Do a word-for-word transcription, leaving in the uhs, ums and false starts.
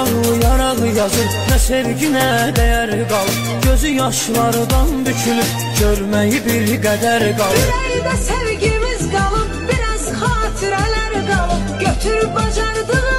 Ağlayaraq yazır, nə sevginə dəyər qalır. Gözü yaşlardan bükülüb, görməyi bir qədər qalır. Ürəkdə sevgimiz qalıb, biraz xatirələr qalıb. Götür bacardığın